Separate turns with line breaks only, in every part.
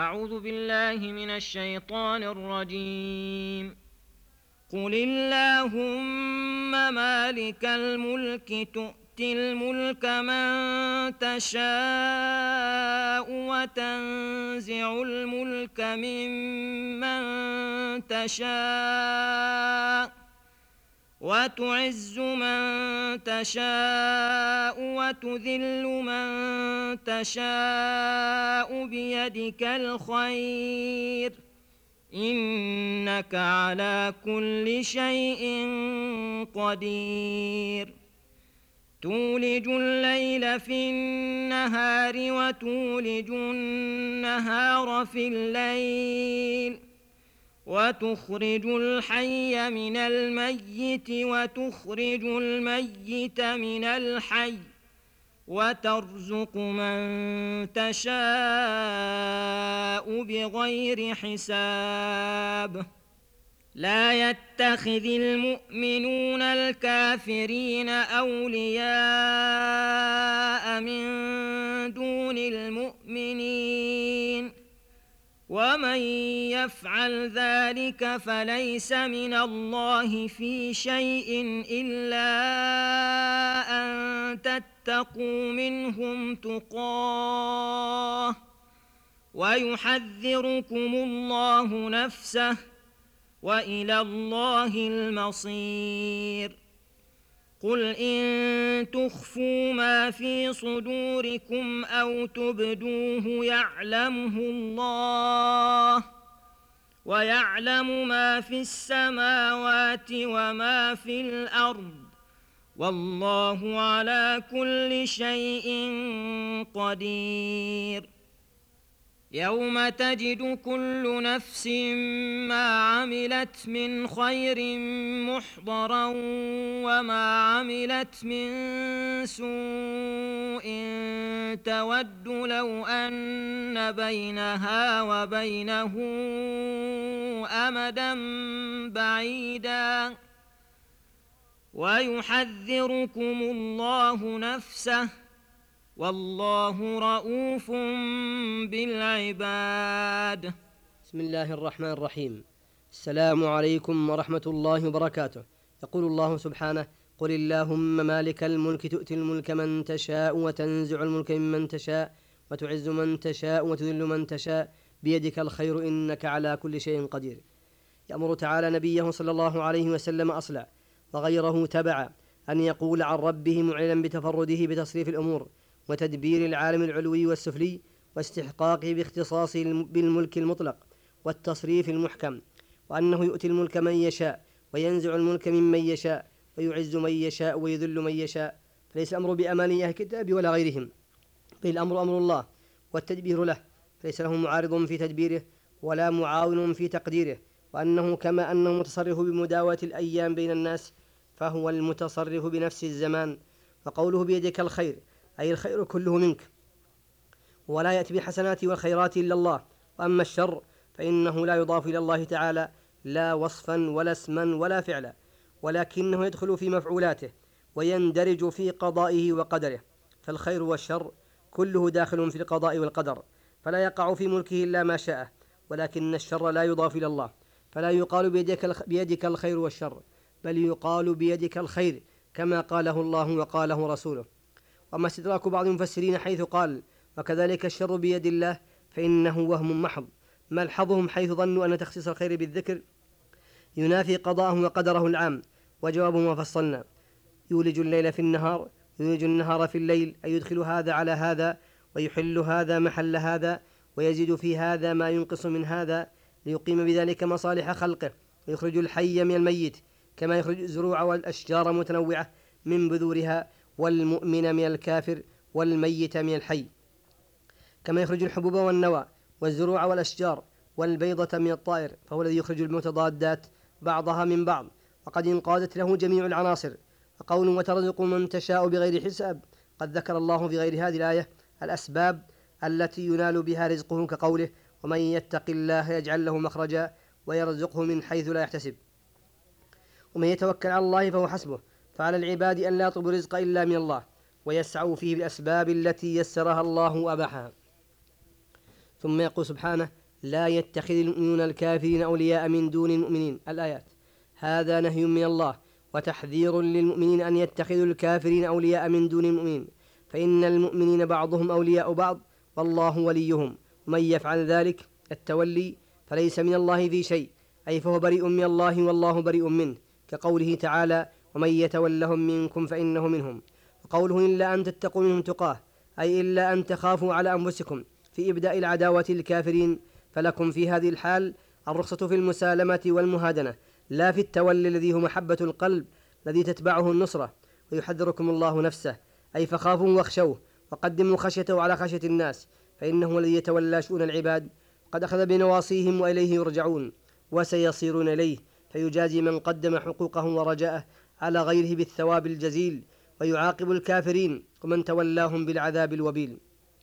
أعوذ بالله من الشيطان الرجيم. قل اللهم مالك الملك تؤتي الملك من تشاء وتنزع الملك ممن تشاء وتعز من تشاء وتذل من تشاء بيدك الخير إنك على كل شيء قدير. تولج الليل في النهار وتولج النهار في الليل وتخرج الحي من الميت وتخرج الميت من الحي وترزق من تشاء بغير حساب. لا يتخذ المؤمنون الكافرين أولياء من دون المؤمنين ومن يفعل ذلك فليس من الله في شيء إلا أن تتقوا منهم تقاه ويحذركم الله نفسه وإلى الله المصير. قل إن تخفوا ما في صدوركم أو تبدوه يعلمه الله ويعلم ما في السماوات وما في الأرض والله على كل شيء قدير. يوم تجد كل نفس ما عملت من خير محضرا وما عملت من سوء تود لو أن بينها وبينه أمدا بعيدا ويحذركم الله نفسه والله رؤوف بالعباد.
بسم الله الرحمن الرحيم. السلام عليكم ورحمة الله وبركاته. يقول الله سبحانه: قل اللهم مالك الملك تؤتي الملك من تشاء وتنزع الملك ممن تشاء وتعز من تشاء وتذل من تشاء بيدك الخير إنك على كل شيء قدير. يأمر تعالى نبيه صلى الله عليه وسلم أصلع وغيره تبع أن يقول عن ربه معلنا بتفرده بتصريف الأمور وتدبير العالم العلوي والسفلي واستحقاقه باختصاصه بالملك المطلق والتصريف المحكم، وأنه يؤتي الملك من يشاء وينزع الملك ممن يشاء ويعز من يشاء ويذل من يشاء، فليس الأمر بأماني أهل الكتاب ولا غيرهم، بل الأمر أمر الله والتدبير له، فليس له معارض في تدبيره ولا معاون في تقديره، وأنه كما أنه متصرف بمداواة الأيام بين الناس فهو المتصرف بنفس الزمان. وقوله بيدك الخير أي الخير كله منك، ولا يأتي بالحسنات والخيرات إلا الله. وأما الشر فإنه لا يضاف إلى الله تعالى لا وصفا ولا اسما ولا فعلا، ولكنه يدخل في مفعولاته ويندرج في قضائه وقدره، فالخير والشر كله داخل في القضاء والقدر، فلا يقع في ملكه إلا ما شاء، ولكن الشر لا يضاف إلى الله، فلا يقال بيدك الخير والشر، بل يقال بيدك الخير كما قاله الله وقاله رسوله. وأما استدراك بعض المفسرين حيث قال وكذلك الشر بيد الله فإنه وهم محض، ملحظهم حيث ظنوا أن تخصيص الخير بالذكر ينافي قضاءه وقدره العام، وجوابه ما فصلنا: يولج الليل في النهار ويولج النهار في الليل، أي يدخل هذا على هذا ويحل هذا محل هذا ويزيد في هذا ما ينقص من هذا، ليقيم بذلك مصالح خلقه ويخرج الحي من الميت، كما يخرج الزروع والأشجار متنوعة من بذورها والمؤمن من الكافر والميت من الحي، كما يخرج الحبوب والنوى والزروع والأشجار والبيضة من الطائر، فهو الذي يخرج المتضادات بعضها من بعض وقد انقادت له جميع العناصر. وقول وترزق من تشاء بغير حساب، قد ذكر الله في غير هذه الآية الأسباب التي ينال بها رزقه، كقوله: ومن يتق الله يجعل له مخرجا ويرزقه من حيث لا يحتسب، ومن يتوكل على الله فهو حسبه، فعلى العباد أن لا يطلبوا الرزق إلا من الله ويسعوا فيه بالأسباب التي يسرها الله وأباحها. ثم يقول سبحانه: لا يتخذ المؤمنون الكافرين أولياء من دون المؤمنين. الآيات. هذا نهي من الله وتحذير للمؤمنين أن يتخذوا الكافرين أولياء من دون المؤمنين، فإن المؤمنين بعضهم أولياء بعض والله وليهم، ومن يفعل ذلك التولي فليس من الله في شيء، أي فهو بريء من الله والله بريء منه، كقوله تعالى: ومن يتولهم منكم فإنه منهم. وقوله: إلا أن تتقوا منهم تقاه، أي إلا أن تخافوا على أنفسكم في إبداء العداوة للكافرين، فلكم في هذه الحال الرخصة في المسالمة والمهادنة، لا في التولي الذي هو محبة القلب الذي تتبعه النصرة. ويحذركم الله نفسه، أي فخافوا واخشوه، وقدموا خشيته على خشية الناس، فإنه الذي يتولى شؤون العباد، قد أخذ بنواصيهم وإليه يرجعون، وسيصيرون إليه، فيجازي من قدم حقوقه ورجاءه على غيره بالثواب الجزيل، ويعاقب الكافرين ومن تولاهم بالعذاب الوبيل.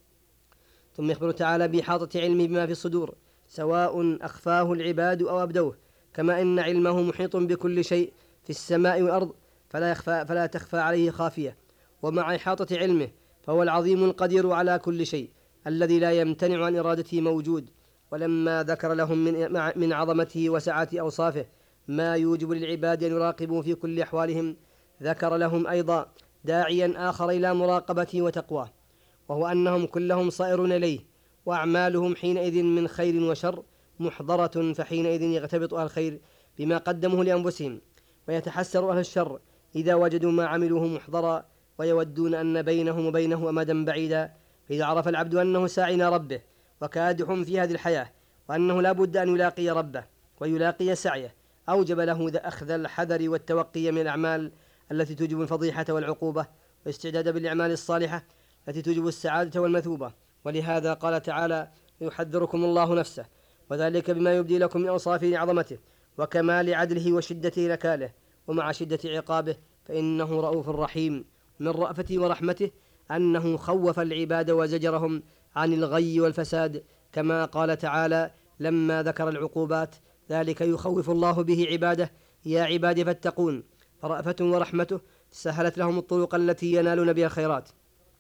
ثم يخبر تعالى بإحاطة علمه بما في الصدور، سواء أخفاه العباد أو أبدوه، كما إن علمه محيط بكل شيء في السماء والأرض، فلا تخفى عليه خافية. ومع إحاطة علمه فهو العظيم القدير على كل شيء، الذي لا يمتنع عن إرادته موجود. ولما ذكر لهم من عظمته وسعة أوصافه ما يوجب للعباد أن يراقبوا في كل أحوالهم، ذكر لهم أيضا داعيا آخر إلى مراقبته وتقواه، وهو أنهم كلهم صائرون إليه، وأعمالهم حينئذ من خير وشر محضرة، فحينئذ يغتبط أهل الخير بما قدموه لأنفسهم، ويتحسر أهل الشر إذا وجدوا ما عملوه محضرا، ويودون أن بينهم وبينه أمدا بعيدا. فإذا عرف العبد أنه ساعٍ إلى ربه وكادح في هذه الحياة، وأنه لا بد أن يلاقي ربه ويلاقي سعيه، أوجب له أخذ الحذر والتوقي من الأعمال التي توجب الفضيحة والعقوبة، واستعداد بالأعمال الصالحة التي توجب السعادة والمثوبة. ولهذا قال تعالى: يحذركم الله نفسه، وذلك بما يبدي لكم من أوصاف عظمته وكمال عدله وشدة نكاله ومع شدة عقابه، فإنه رؤوف رحيم. من رأفته ورحمته أنه خوف العباد وزجرهم عن الغي والفساد، كما قال تعالى لما ذكر العقوبات: ذلك يخوف الله به عباده يا عبادي فاتقون. فرأفته ورحمته سهلت لهم الطرق التي ينالون بها الخيرات،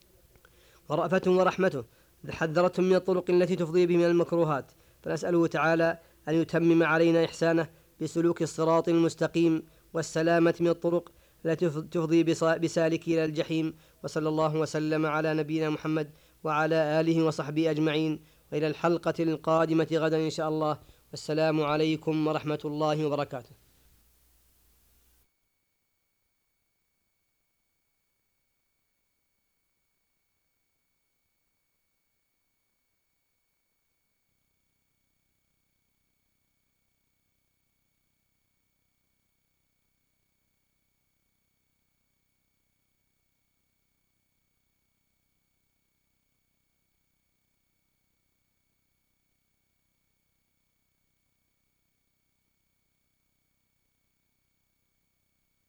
ورأفته ورحمته حذرتهم من الطرق التي تفضي بهم من المكروهات. فنسأله تعالى أن يتمم علينا إحسانه بسلوك الصراط المستقيم والسلامة من الطرق التي تفضي بسالك إلى الجحيم. وصلى الله وسلم على نبينا محمد وعلى آله وصحبه أجمعين، وإلى الحلقة القادمة غدا إن شاء الله. والسلام عليكم ورحمة الله وبركاته.